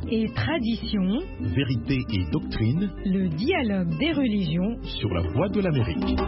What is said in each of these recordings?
et tradition, vérité et doctrine, le dialogue des religions sur la voie de l'Amérique.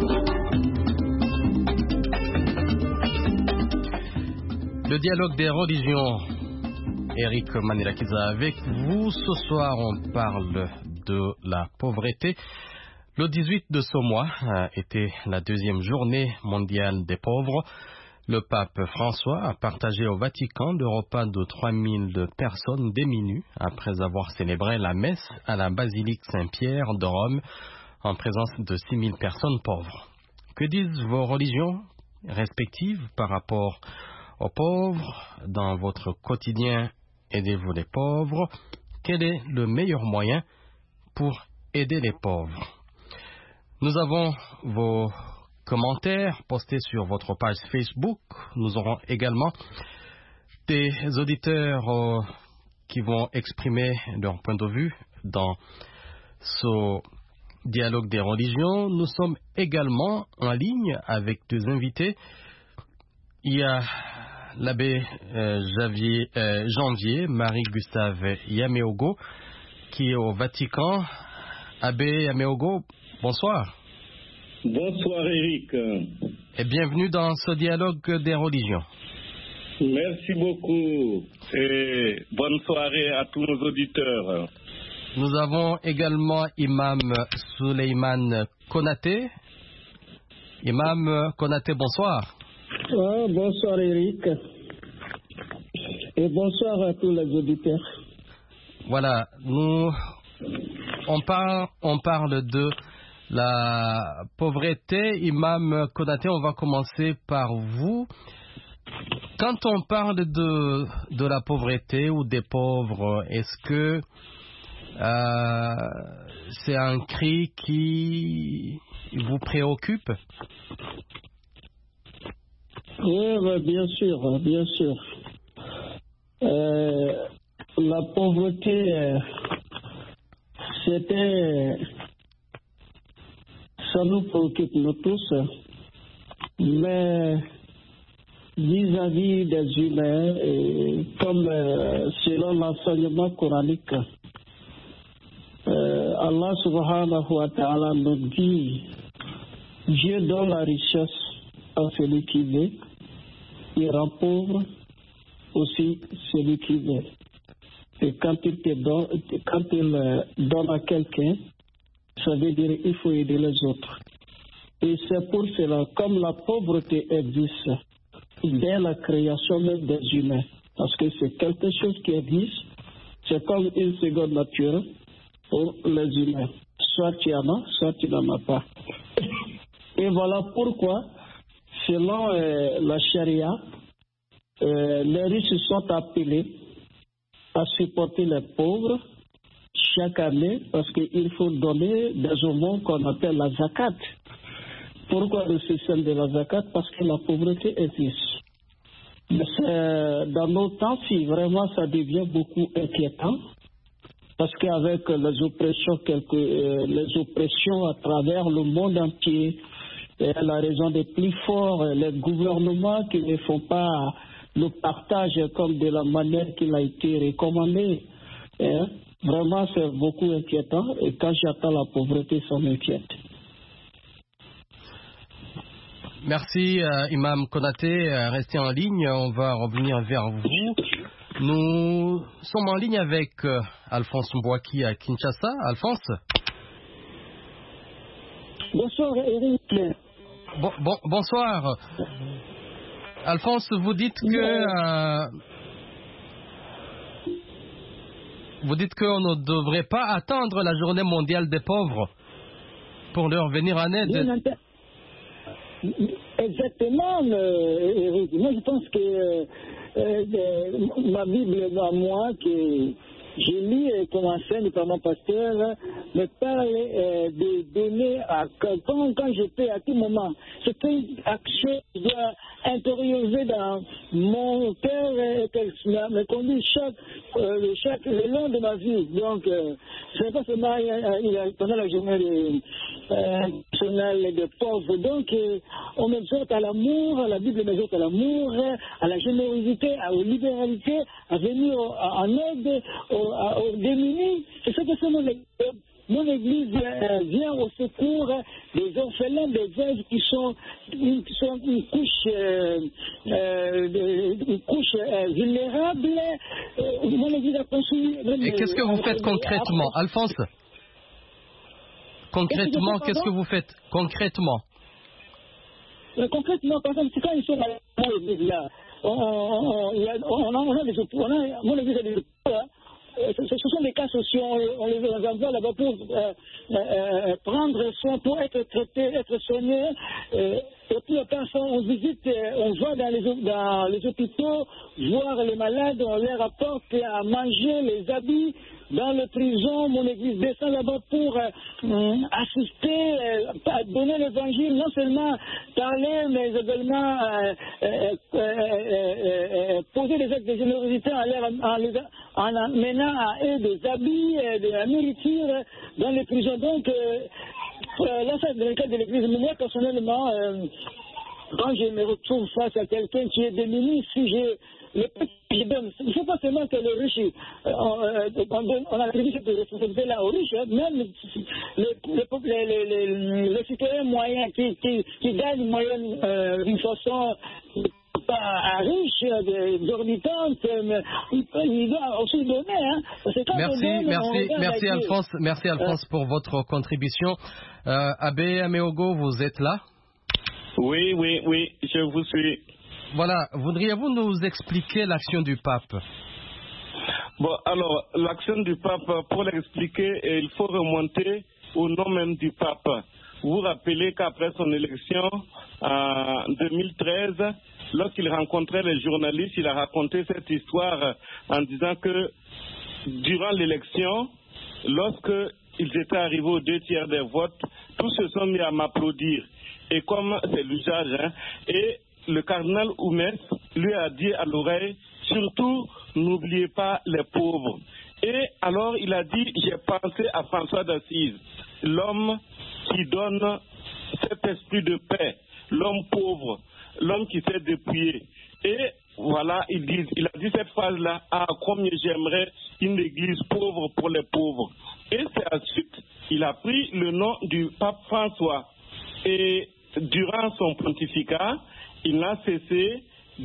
Le dialogue des religions, Eric Manilakiza avec vous. Ce soir, on parle de la pauvreté. Le 18 de ce mois était la deuxième journée mondiale des pauvres. Le pape François a partagé au Vatican le repas de 3000 personnes démunies après avoir célébré la messe à la basilique Saint-Pierre de Rome en présence de 6000 personnes pauvres. Que disent vos religions respectives par rapport aux pauvres? Dans votre quotidien, aidez-vous les pauvres? Quel est le meilleur moyen pour aider les pauvres? Nous avons vos commentaires postés sur votre page Facebook. Nous aurons également des auditeurs qui vont exprimer leur point de vue dans ce dialogue des religions. Nous sommes également en ligne avec deux invités. Il y a l'abbé Janvier Marie-Gustave Yameogo qui est au Vatican. Abbé Yameogo, bonsoir. Bonsoir Eric. Et bienvenue dans ce dialogue des religions. Merci beaucoup et bonne soirée à tous nos auditeurs. Nous avons également Imam Suleiman Konaté. Imam Konaté, bonsoir. Bonsoir Eric. Et bonsoir à tous les auditeurs. Voilà, on parle de la pauvreté. Imam Konaté, on va commencer par vous. Quand on parle de la pauvreté ou des pauvres, est-ce que c'est un cri qui vous préoccupe? Oui, bien sûr, bien sûr. La pauvreté, ça nous préoccupe nous tous, mais vis-à-vis des humains, comme selon l'enseignement coranique, Allah subhanahu wa ta'ala nous dit: Dieu donne la richesse à celui qui veut, il rend pauvre aussi celui qui veut. Et quand il donne à quelqu'un, ça veut dire qu'il faut aider les autres. Et c'est pour cela, comme la pauvreté existe dès la création même des humains, parce que c'est quelque chose qui existe, c'est comme une seconde nature pour les humains. Soit tu en as, soit tu n'en as pas. Et voilà pourquoi, selon la charia, les riches sont appelés à supporter les pauvres chaque année, parce qu'il faut donner des aumônes qu'on appelle la zakat. Pourquoi le système de la zakat? Parce que la pauvreté existe. Mais dans nos temps, si vraiment ça devient beaucoup inquiétant, parce qu'avec les oppressions à travers le monde entier, la raison des plus forts, les gouvernements qui ne font pas le partage comme de la manière qu'il a été recommandé, vraiment c'est beaucoup inquiétant, et quand j'attends la pauvreté, ça m'inquiète. Merci Imam Konaté, restez en ligne, on va revenir vers vous. Nous sommes en ligne avec Alphonse Mbouaki à Kinshasa. Alphonse. Bonsoir Eric. Bonsoir. Alphonse, vous dites qu'on ne devrait pas attendre la journée mondiale des pauvres pour leur venir en aide. Exactement, Eric. Moi, je pense que ma Bible à moi, que je lis et comme enseigne par mon pasteur, me parle de donner quand je peux à tout moment. C'est une action que je dois intérioriser dans mon cœur et qu'elle me conduit le long de ma vie. Donc, c'est pas seulement pendant la journée nationale des pauvres. Donc, on m'exhorte à l'amour, la Bible m'exhorte à l'amour, à la générosité, à la libéralité, à venir en aide aux aux démunis. C'est ce que c'est mon église vient au secours des orphelins, des veuves qui sont une couche vulnérable. Mon église a construit... Et qu'est-ce que vous faites concrètement, Alphonse? Concrètement, qu'est-ce que vous faites concrètement? Concrètement, par exemple, c'est quand ils sont à l'église là, mon église a des ce sont des cas sociaux, on les envoie là-bas pour prendre soin, pour être traités, être soignés. Et puis, on visite, on va dans les hôpitaux, voir les malades, on leur apporte à manger, les habits. Dans les prisons, mon église descend là-bas pour assister, donner l'évangile, non seulement parler, mais également poser des actes de générosité en amenant à eux des habits, de la nourriture dans les prisons. Donc, là, c'est dans le cadre de l'église. Mais moi, personnellement, quand je me retrouve face à quelqu'un qui est démuni, si j'ai le petit que je donne, il ne faut pas seulement que le riche, on attribue cette responsabilité-là aux riches, hein, même les citoyens moyens qui gagnent moyenne d'une façon pas riche, exorbitante, mais il doit aussi donner. Hein, merci Alphonse, merci Alphonse pour votre contribution. Abbé Ameogo, vous êtes là? Oui, je vous suis. Voilà, voudriez-vous nous expliquer l'action du pape? Bon, alors, l'action du pape, pour l'expliquer, il faut remonter au nom même du pape. Vous vous rappelez qu'après son élection, en 2013, lorsqu'il rencontrait les journalistes, il a raconté cette histoire en disant que durant l'élection, lorsqu'ils étaient arrivés aux 2/3 des votes, tous se sont mis à m'applaudir. Et comme c'est l'usage, hein, et le cardinal Oumès lui a dit à l'oreille, surtout, n'oubliez pas les pauvres. Et alors il a dit, j'ai pensé à François d'Assise, l'homme qui donne cet esprit de paix, l'homme pauvre, l'homme qui s'est dépouillé. Et voilà, il a dit cette phrase-là, ah, combien j'aimerais une église pauvre pour les pauvres. Et c'est ensuite, il a pris le nom du pape François. Et durant son pontificat, il n'a cessé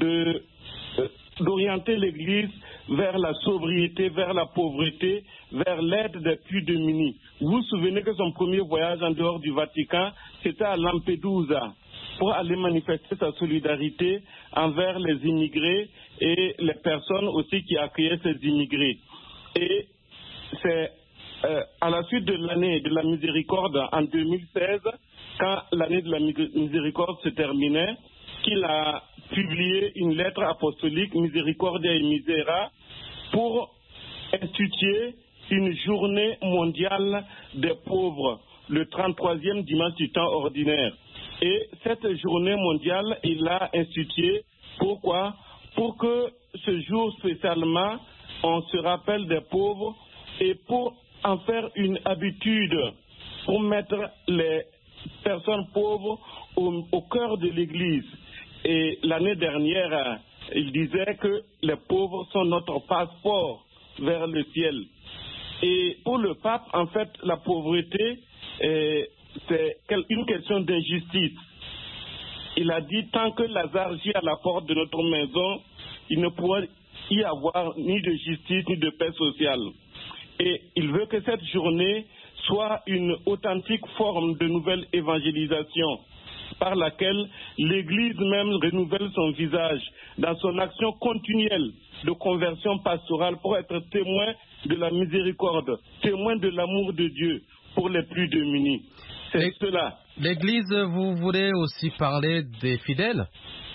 d'orienter l'Église vers la sobriété, vers la pauvreté, vers l'aide des plus démunis. Vous vous souvenez que son premier voyage en dehors du Vatican, c'était à Lampedusa, pour aller manifester sa solidarité envers les immigrés et les personnes aussi qui accueillaient ces immigrés. Et c'est à la suite de l'année de la miséricorde en 2016, quand l'année de la miséricorde se terminait, qu'il a publié une lettre apostolique, Misericordia et Misera, pour instituer une journée mondiale des pauvres, le 33e dimanche du temps ordinaire. Et cette journée mondiale, il l'a instituée, pourquoi? Pour que ce jour spécialement, on se rappelle des pauvres et pour en faire une habitude, pour mettre les personnes pauvres au cœur de l'Église. Et l'année dernière, il disait que les pauvres sont notre passeport vers le ciel. Et pour le pape, en fait, la pauvreté, c'est une question d'injustice. Il a dit, tant que Lazare gît à la porte de notre maison, il ne pourra y avoir ni de justice ni de paix sociale. Et il veut que cette journée soit une authentique forme de nouvelle évangélisation par laquelle l'Église même renouvelle son visage dans son action continuelle de conversion pastorale pour être témoin de la miséricorde, témoin de l'amour de Dieu pour les plus démunis. C'est cela. L'Église, vous voulez aussi parler des fidèles?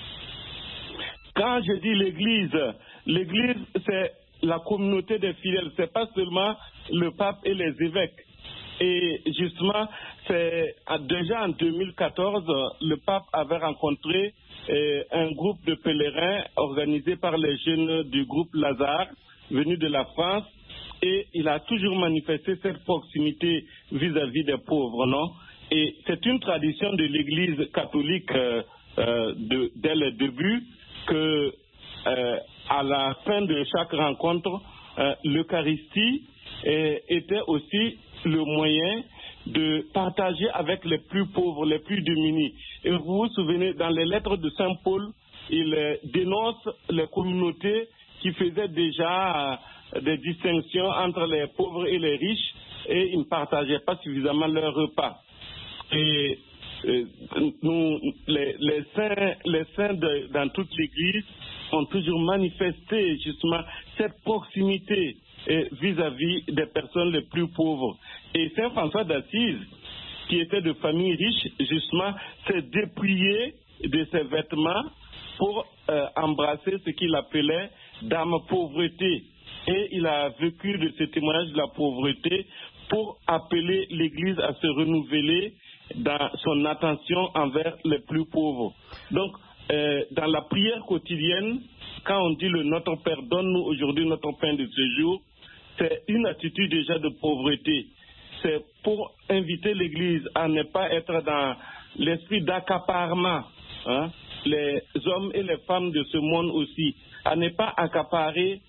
Quand je dis l'Église, c'est la communauté des fidèles. C'est pas seulement le pape et les évêques. Et justement, c'est déjà en 2014, le pape avait rencontré un groupe de pèlerins organisé par les jeunes du groupe Lazare, venus de la France, et il a toujours manifesté cette proximité vis-à-vis des pauvres, non? Et c'est une tradition de l'Église catholique dès le début que à la fin de chaque rencontre, l'Eucharistie était aussi le moyen de partager avec les plus pauvres, les plus démunis. Et vous vous souvenez, dans les lettres de Saint Paul, il dénonce les communautés qui faisaient déjà des distinctions entre les pauvres et les riches, et ils ne partageaient pas suffisamment leurs repas. Et nous, les saints dans toute l'Église ont toujours manifesté justement cette proximité vis-à-vis des personnes les plus pauvres. Et Saint François d'Assise, qui était de famille riche, justement, s'est dépouillé de ses vêtements pour embrasser ce qu'il appelait dame pauvreté. Et il a vécu de ce témoignage de la pauvreté pour appeler l'Église à se renouveler dans son attention envers les plus pauvres. Donc, dans la prière quotidienne, quand on dit le Notre Père, donne-nous aujourd'hui notre pain de ce jour, c'est une attitude déjà de pauvreté. C'est pour inviter l'Église à ne pas être dans l'esprit d'accaparement, hein, les hommes et les femmes de ce monde aussi, à ne pas accaparer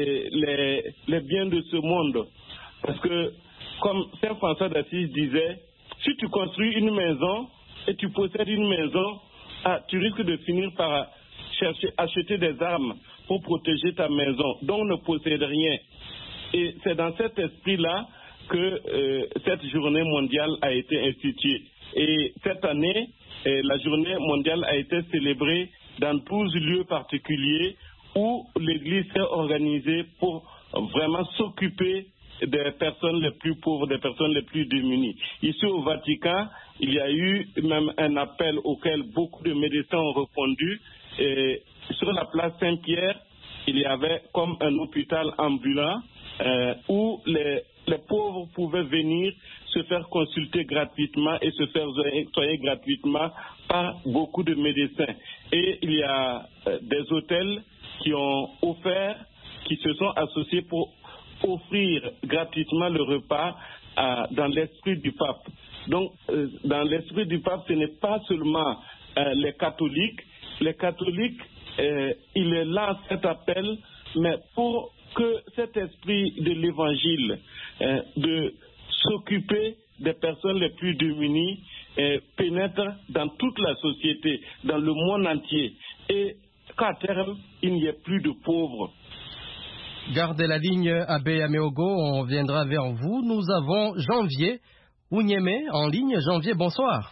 les biens de ce monde. Parce que, comme Saint François d'Assise disait, si tu construis une maison et tu possèdes une maison, tu risques de finir par acheter des armes pour protéger ta maison, dont on ne possède rien. Et c'est dans cet esprit-là que cette journée mondiale a été instituée. Et cette année, la journée mondiale a été célébrée dans 12 lieux particuliers où l'Église s'est organisée pour vraiment s'occuper des personnes les plus pauvres, des personnes les plus démunies. Ici au Vatican, il y a eu même un appel auquel beaucoup de médecins ont répondu. Et sur la place Saint-Pierre, il y avait comme un hôpital ambulant où les pauvres pouvaient venir se faire consulter gratuitement et se faire soigner gratuitement par beaucoup de médecins. Et il y a des hôtels qui ont offert, qui se sont associés pour offrir gratuitement le repas dans l'esprit du pape. Donc, dans l'esprit du pape, ce n'est pas seulement les catholiques. Les catholiques, il est là cet appel, mais pour que cet esprit de l'évangile, de s'occuper des personnes les plus démunies, pénètre dans toute la société, dans le monde entier, et qu'à terme, il n'y ait plus de pauvres. Gardez la ligne, Abbé Ameogo, on viendra vers vous. Nous avons Janvier Ounyeme en ligne. Janvier, bonsoir.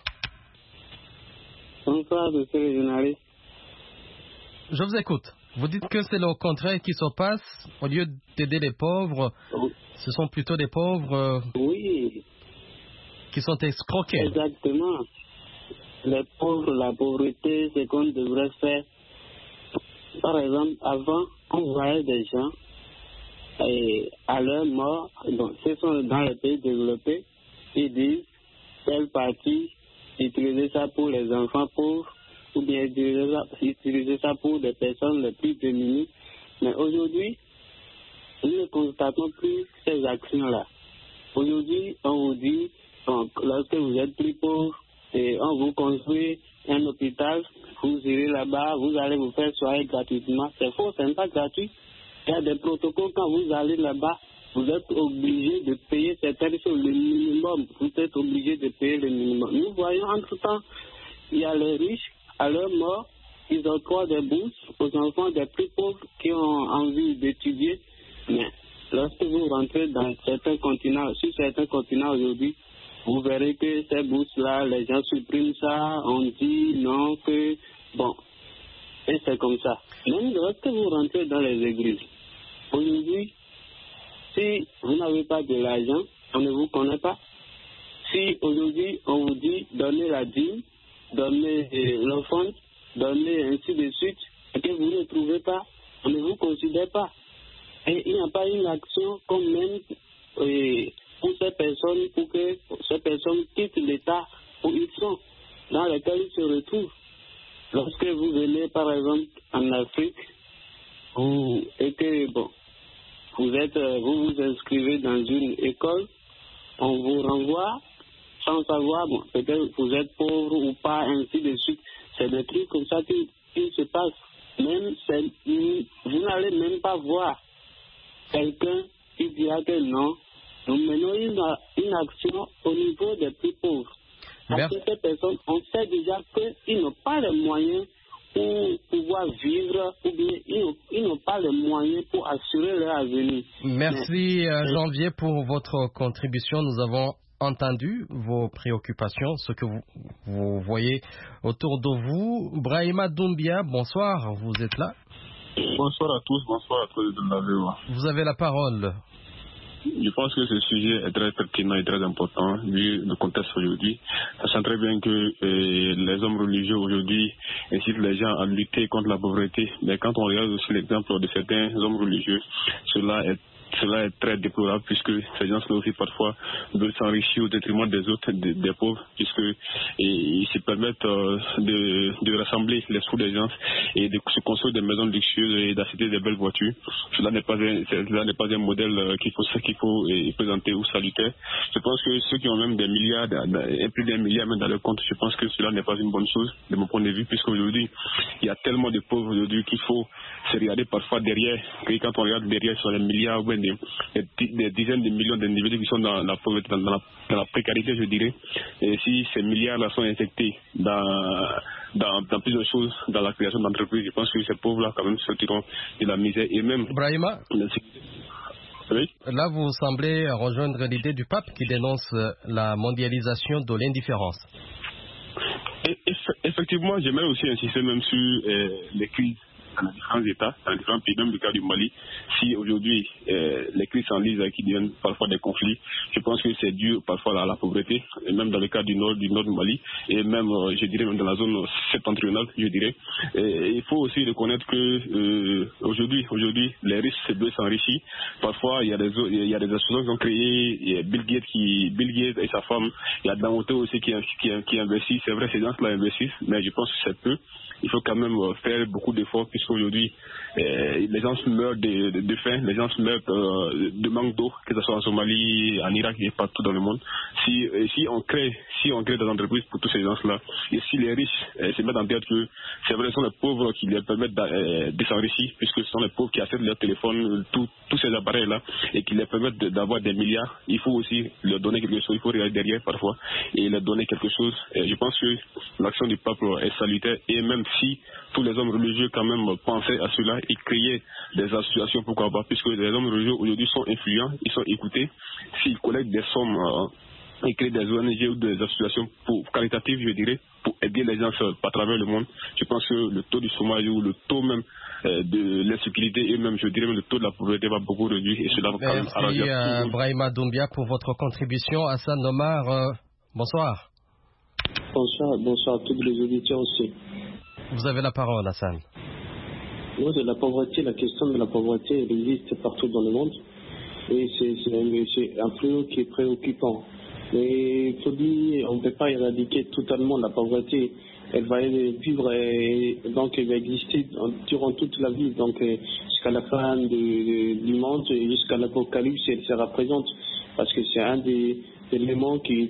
Bonsoir, monsieur le journaliste. Je vous écoute. Vous dites que c'est le contraire qui se passe. Au lieu d'aider les pauvres, ce sont plutôt des pauvres qui sont escroqués. Exactement. Les pauvres, la pauvreté, c'est qu'on devrait faire. Par exemple, avant, on voyait des gens et à leur mort, donc, ce sont dans les pays développés, ils disent telle partie, utiliser ça pour les enfants pauvres, ou bien utiliser ça pour des personnes les plus démunies. Mais aujourd'hui, nous ne constatons plus ces actions-là. Aujourd'hui, on vous dit, donc, lorsque vous êtes plus pauvre, et on vous construit un hôpital, vous irez là-bas, vous allez vous faire soigner gratuitement. C'est faux, ce n'est pas gratuit. Il y a des protocoles, quand vous allez là-bas, vous êtes obligé de payer certaines choses, le minimum. Vous êtes obligé de payer le minimum. Nous voyons entre-temps, il y a les riches, à leur mort, ils octroient des bourses aux enfants des plus pauvres qui ont envie d'étudier. Mais lorsque vous rentrez dans certains continents, sur certains continents aujourd'hui, vous verrez que ces bourses-là, les gens suppriment ça, on dit non, que bon, et c'est comme ça. Même lorsque vous rentrez dans les églises, aujourd'hui, si vous n'avez pas de l'argent, on ne vous connaît pas. Si aujourd'hui on vous dit donnez la dîme, donnez l'offrande, donnez ainsi de suite, et que vous ne trouvez pas, on ne vous considère pas. Et il n'y a pas une action comme même pour ces personnes, pour que ces personnes quittent l'état où ils sont, dans lequel ils se retrouvent. Lorsque vous venez par exemple en Afrique, et que bon, vous vous inscrivez dans une école, on vous renvoie sans savoir, bon, peut-être vous êtes pauvre ou pas, ainsi de suite. C'est des trucs comme ça qui se passent. Même vous n'allez même pas voir quelqu'un qui dira que non, nous menons une action au niveau des plus pauvres. Parce que ces personnes, on sait déjà qu'ils n'ont pas les moyens pour pouvoir vivre, ou bien ils n'ont pas les moyens pour assurer leur avenir. Merci Janvier pour votre contribution. Nous avons entendu vos préoccupations, ce que vous voyez autour de vous. Brahima Doumbia, bonsoir, vous êtes là? Bonsoir à tous de la VOA. Vous avez la parole. Je pense que ce sujet est très pertinent et très important vu le contexte aujourd'hui. Sachant très bien que les hommes religieux aujourd'hui incitent les gens à lutter contre la pauvreté. Mais quand on regarde aussi l'exemple de certains hommes religieux, cela est très déplorable puisque ces gens-là aussi parfois veulent s'enrichir au détriment des autres, des pauvres, puisqu'ils se permettent de rassembler les sous des gens et de se construire des maisons luxueuses et d'acheter des belles voitures. Cela n'est pas un modèle qu'il faut présenter ou salutaire. Je pense que ceux qui ont même des milliards, plus d'un milliard même dans leur compte, je pense que cela n'est pas une bonne chose de mon point de vue, puisqu'aujourd'hui, il y a tellement de pauvres aujourd'hui qu'il faut se regarder parfois derrière, et quand on regarde derrière sur les milliards, des dizaines de millions d'individus qui sont dans la pauvreté, dans la précarité, je dirais. Et si ces milliards-là sont injectés dans plusieurs choses, dans la création d'entreprises, je pense que ces pauvres-là, quand même, sortiront de la misère. Et même... Brahima, oui. Là, vous semblez rejoindre l'idée du pape qui dénonce la mondialisation de l'indifférence. Effectivement, j'aimerais aussi insister même sur les crises dans les différents États, dans les différents pays, même le cas du Mali. Si aujourd'hui les crises s'enlisent qui deviennent parfois des conflits, je pense que c'est dû parfois à la pauvreté, et même dans le cas du nord du Mali, et même, je dirais, même dans la zone septentrionale, je dirais. Et il faut aussi reconnaître que aujourd'hui, les riches s'enrichissent. Parfois, il y a des associations qui ont créé, il y a Bill Gates et sa femme, il y a Dangote aussi qui investit. C'est vrai, ces gens-là investissent, mais je pense que c'est peu. Il faut quand même faire beaucoup d'efforts puisqu'aujourd'hui les gens meurent de faim, les gens meurent de manque d'eau, que ce soit en Somalie, en Irak et partout dans le monde. Si on crée des entreprises pour tous ces gens-là, et si les riches se mettent en tête que c'est vrai, ce sont les pauvres qui leur permettent de s'enrichir, puisque ce sont les pauvres qui achètent leur téléphone, tous ces appareils-là, et qui leur permettent d'avoir des milliards, il faut aussi leur donner quelque chose, il faut regarder derrière parfois, et leur donner quelque chose. Et je pense que l'action du peuple est salutaire, et même si tous les hommes religieux quand même pensaient à cela et créaient des associations, pourquoi pas, puisque les hommes religieux aujourd'hui sont influents, ils sont écoutés, s'ils collectent des sommes et créent des ONG ou des associations caritatives, je dirais, pour aider les gens à travers le monde, je pense que le taux du chômage ou le taux même de l'insécurité et même, je dirais, le taux de la pauvreté va beaucoup réduire et cela va quand même arranger. Merci Brahima Doumbia pour votre contribution. Hassan Omar, bonsoir. Bonsoir à tous les auditeurs aussi. Vous avez la parole, Hassan. Oui, de la pauvreté, la question de la pauvreté, elle existe partout dans le monde. Et c'est un fléau qui est préoccupant. Mais il faut dire, on ne peut pas éradiquer totalement la pauvreté. Elle va vivre et donc elle va exister durant toute la vie, donc jusqu'à la fin du monde, jusqu'à l'Apocalypse, elle sera présente. Parce que c'est un des éléments qui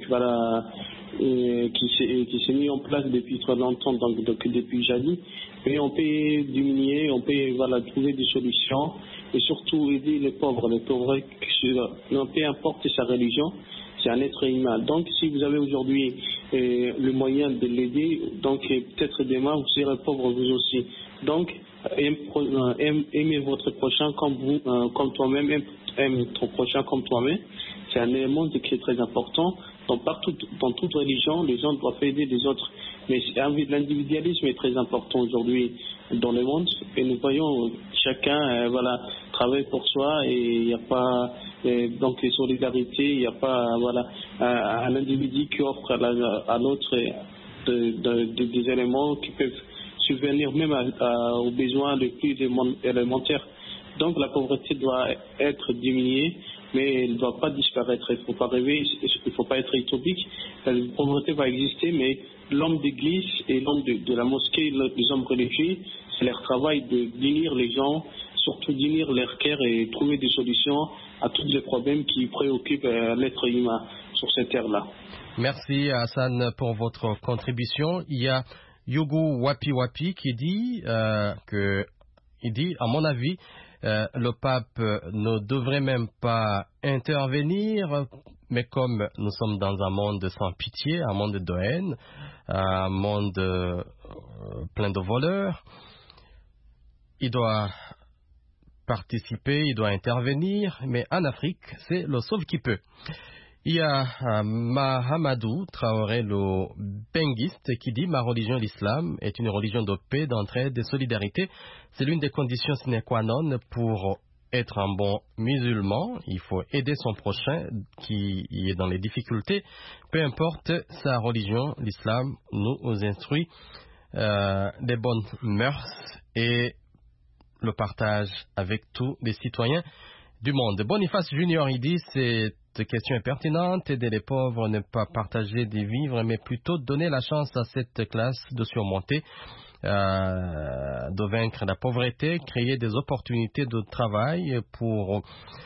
s'est mis en place depuis très longtemps, donc depuis jadis. Mais on peut diminuer, on peut trouver des solutions et surtout aider les pauvres. Les pauvres, peu importe sa religion, c'est un être humain. Donc si vous avez aujourd'hui le moyen de l'aider, donc peut-être demain vous serez pauvre vous aussi. Donc aimez votre prochain comme toi-même, aime ton prochain comme toi-même. C'est un élément qui est très important. Donc partout, dans toute religion, les gens doivent aider les autres. Mais l'individualisme est très important aujourd'hui dans le monde. Et nous voyons chacun travaille pour soi et il n'y a pas donc les solidarités, il n'y a pas un individu qui offre à l'autre des éléments qui peuvent subvenir même aux besoins les plus élémentaires. Donc la pauvreté doit être diminuée, mais elle ne doit pas disparaître. Il ne faut pas rêver, il ne faut pas être utopique. La pauvreté va exister, mais l'homme d'église et l'homme de la mosquée, les hommes religieux, c'est leur travail d'unir les gens, surtout d'unir leur cœur et trouver des solutions à tous les problèmes qui préoccupent l'être humain sur cette terre-là. Merci Hassan pour votre contribution. Il y a Yugu Wapi Wapi qui dit à mon avis, le pape ne devrait même pas intervenir, mais comme nous sommes dans un monde sans pitié, un monde de haine, un monde plein de voleurs, il doit participer, il doit intervenir, mais en Afrique, c'est le sauve qui peut. Il y a Mahamadou Traoré, le benguiste, qui dit « Ma religion, l'islam, est une religion de paix, d'entraide, de solidarité. C'est l'une des conditions sine qua non pour être un bon musulman. Il faut aider son prochain qui est dans les difficultés. Peu importe sa religion, l'islam nous instruit des bonnes mœurs et le partage avec tous les citoyens du monde. » Boniface Junior, il dit « Cette question est pertinente, aider les pauvres, ne pas partager des vivres, mais plutôt donner la chance à cette classe de surmonter, de vaincre la pauvreté, créer des opportunités de travail pour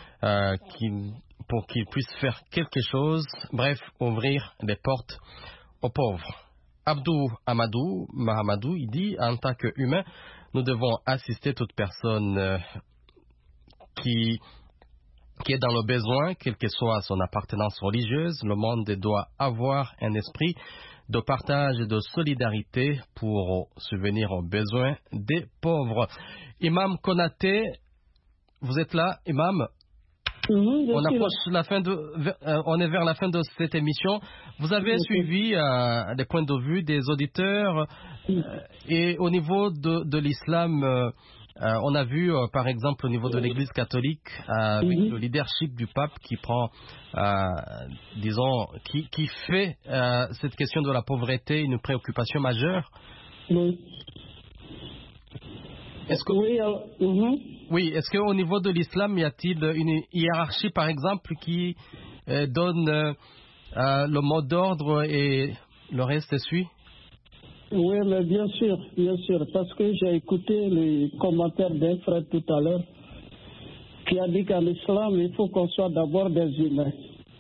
qu'ils puissent faire quelque chose, bref, ouvrir les portes aux pauvres. » Abdou Amadou Mahamadou, il dit « En tant qu'humain, nous devons assister toute personne qui est dans le besoin, quelle que soit son appartenance religieuse. Le monde doit avoir un esprit de partage et de solidarité pour subvenir aux besoins des pauvres. » Imam Konaté, vous êtes là, Imam? On est vers la fin de cette émission. Vous avez suivi les points de vue des auditeurs et au niveau de l'islam, on a vu par exemple au niveau de l'Église catholique avec le leadership du pape qui prend, qui fait cette question de la pauvreté une préoccupation majeure. Oui. Oui, est-ce qu'au niveau de l'islam, y a-t-il une hiérarchie, par exemple, qui donne le mot d'ordre et le reste suit? Oui, mais bien sûr, parce que j'ai écouté les commentaires d'un frère tout à l'heure qui a dit qu'en islam, il faut qu'on soit d'abord des humains.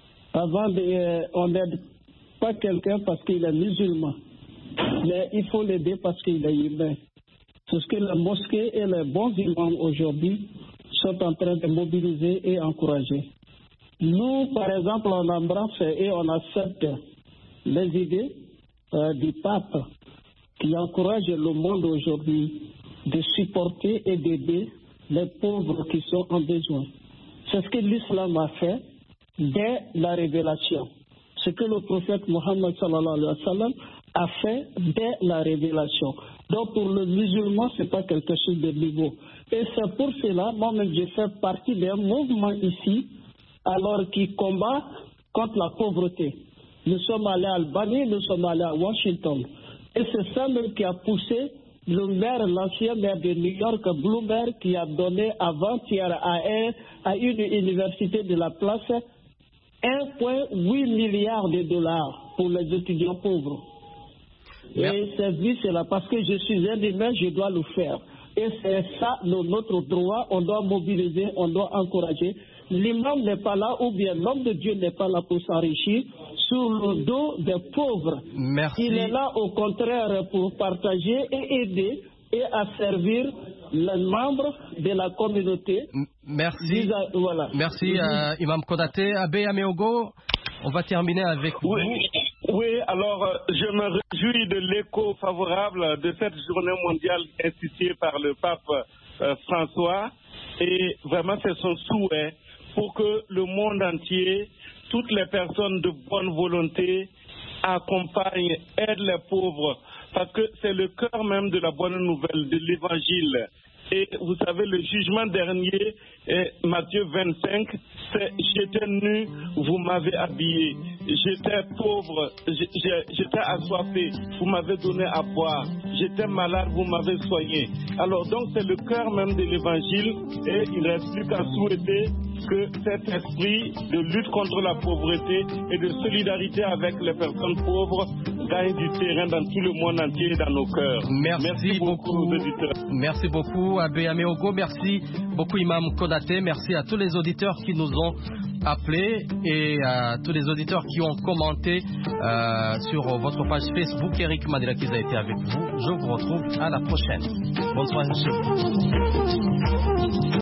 On n'aide pas quelqu'un parce qu'il est musulman, mais il faut l'aider parce qu'il est humain. C'est ce que la mosquée et les bons imams aujourd'hui sont en train de mobiliser et encourager. Nous, par exemple, on embrasse et on accepte les idées du pape qui encourage le monde aujourd'hui de supporter et d'aider les pauvres qui sont en besoin. C'est ce que l'islam a fait dès la révélation. Ce que le prophète Mohammed sallallahu alayhi wa sallam a fait dès la révélation. Donc pour le musulman, ce n'est pas quelque chose de nouveau. Et c'est pour cela, moi-même, je fais partie d'un mouvement ici, alors qui combat contre la pauvreté. Nous sommes allés à Albany, nous sommes allés à Washington. Et c'est ça même qui a poussé l'ancien maire de New York, Bloomberg, qui a donné avant-hier à une université de la place 1,8 milliard de dollars pour les étudiants pauvres. Et c'est vu cela, parce que je suis un humain, je dois le faire. Et c'est ça notre droit, on doit mobiliser, on doit encourager. L'imam n'est pas là, ou bien l'homme de Dieu n'est pas là pour s'enrichir sur le dos des pauvres. Merci. Il est là au contraire pour partager et aider et à servir les membres de la communauté. Merci. Voilà. Merci Imam Konaté. Abbé Ameogo, on va terminer avec vous. Oui, alors je me réjouis de l'écho favorable de cette journée mondiale instituée par le pape François. Et vraiment, c'est son souhait pour que le monde entier, toutes les personnes de bonne volonté, accompagnent, aident les pauvres. Parce que c'est le cœur même de la bonne nouvelle, de l'évangile. Et vous savez, le jugement dernier, Matthieu 25, c'est « J'étais nu, vous m'avez habillé. J'étais pauvre, j'étais assoiffé, vous m'avez donné à boire. J'étais malade, vous m'avez soigné. » Alors donc, c'est le cœur même de l'évangile et il ne reste plus qu'à souhaiter que cet esprit de lutte contre la pauvreté et de solidarité avec les personnes pauvres gagne du terrain dans tout le monde entier et dans nos cœurs. Merci beaucoup aux auditeurs. Merci beaucoup Abbé Ameogo, merci beaucoup Imam Konaté, merci à tous les auditeurs qui nous ont appelés et à tous les auditeurs qui ont commenté sur votre page Facebook. Eric Mandela-Kiza a été avec vous. Je vous retrouve à la prochaine. Bonne soirée.